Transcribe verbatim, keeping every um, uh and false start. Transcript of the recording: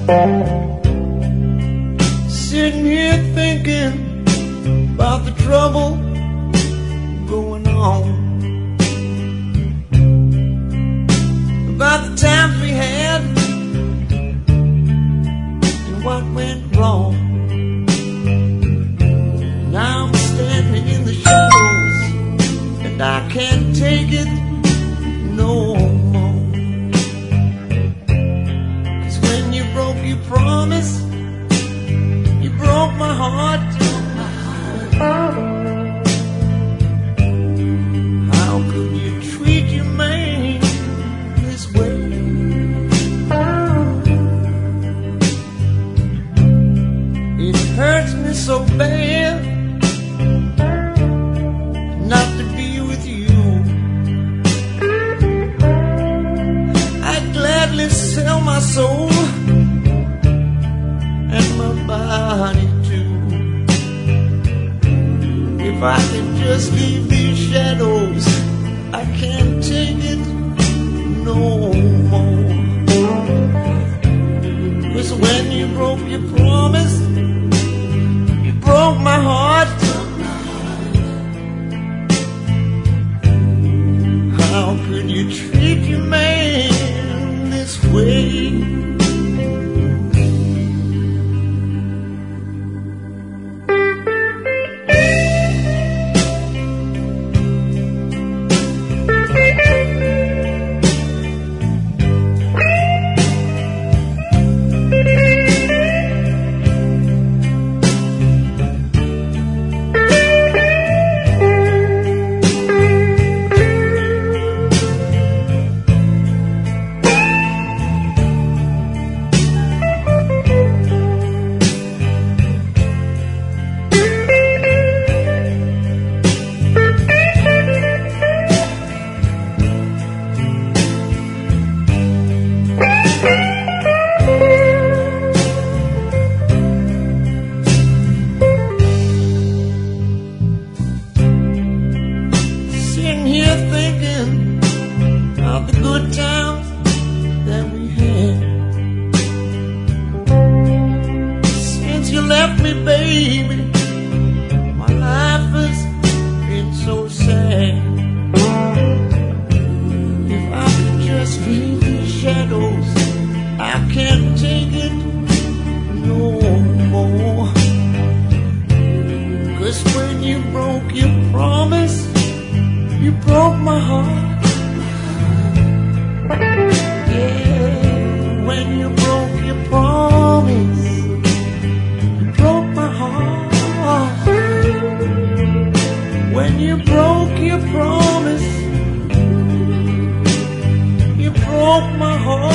Sitting here thinking about the trouble going on, about the times we had and what went wrong. Now I'm standing in the shadows and I can't take it no more. 'Cause when you broke your promise, you broke my heart. How could you treat your man this way? It hurts me so bad not to be with you. I'd gladly sell my soul and my body too, if I could just leave these shadows. I can't take it no more. 'Cause when you broke your promise, you broke my heart. How could you treat your man this way? When you broke your promise, you broke my heart.